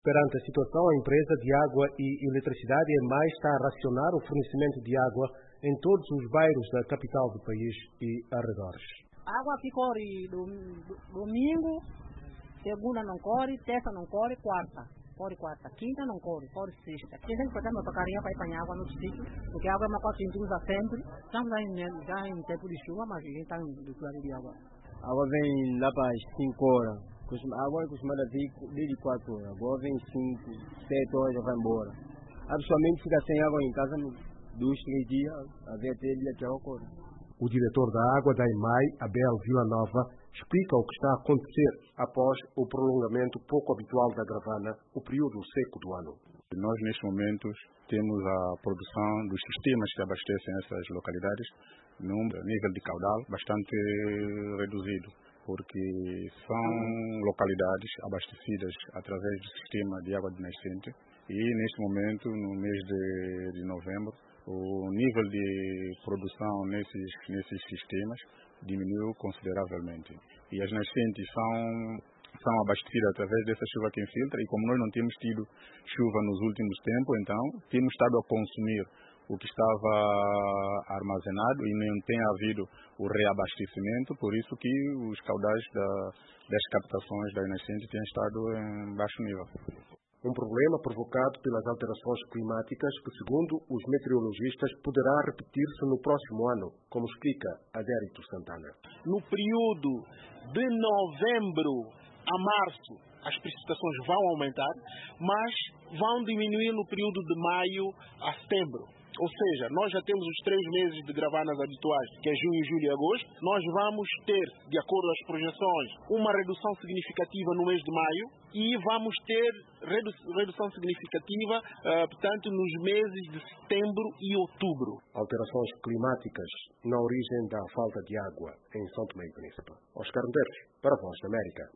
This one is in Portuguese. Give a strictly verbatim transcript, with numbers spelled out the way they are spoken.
Perante a situação, a empresa de água e eletricidade E M A I está a racionar o fornecimento de água em todos os bairros da capital do país e arredores. A água aqui corre domingo, segunda não corre, terça não corre, quarta. Corre quarta, quinta não corre, corre sexta. Tem gente que fazer uma tocaria para ir apanhar água no sítio, porque a água é uma coisa que a gente usa sempre. Estamos já em, já em tempo de chuva, mas a gente está em dificuldade de água. A água vem lá para as cinco horas. A água é acostumada a vir desde quatro horas. Agora vem cinco, sete horas já vai embora. A pessoa mesmo fica sem água em casa dois, três dias, a ver até ele que ocorre. O diretor da água da E M A I, Abel Villanova, explica o que está a acontecer após o prolongamento pouco habitual da Gravana, o período seco do ano. Nós, nestes momentos, temos a produção dos sistemas que abastecem essas localidades num nível de caudal bastante reduzido, porque são localidades abastecidas através do sistema de água de nascente e, neste momento, no mês de, de novembro, o nível de produção nesses, nesses sistemas diminuiu consideravelmente. E as nascentes são, são abastecidas através dessa chuva que infiltra, e como nós não temos tido chuva nos últimos tempos, então temos estado a consumir o que estava armazenado e não tem havido o reabastecimento, por isso que os caudais da, das captações das nascentes têm estado em baixo nível. Um problema provocado pelas alterações climáticas que, segundo os meteorologistas, poderá repetir-se no próximo ano, como explica Adérito Santana. No período de novembro a março, as precipitações vão aumentar, mas vão diminuir no período de maio a setembro. Ou seja, nós já temos os três meses de gravanas habituais, que é junho, julho e agosto. Nós vamos ter, de acordo com as projeções, uma redução significativa no mês de maio e vamos ter redu redução significativa, uh, portanto, nos meses de setembro e outubro. Alterações climáticas na origem da falta de água em São Tomé e Príncipe. Oscar Medeiros, para a Voz da América.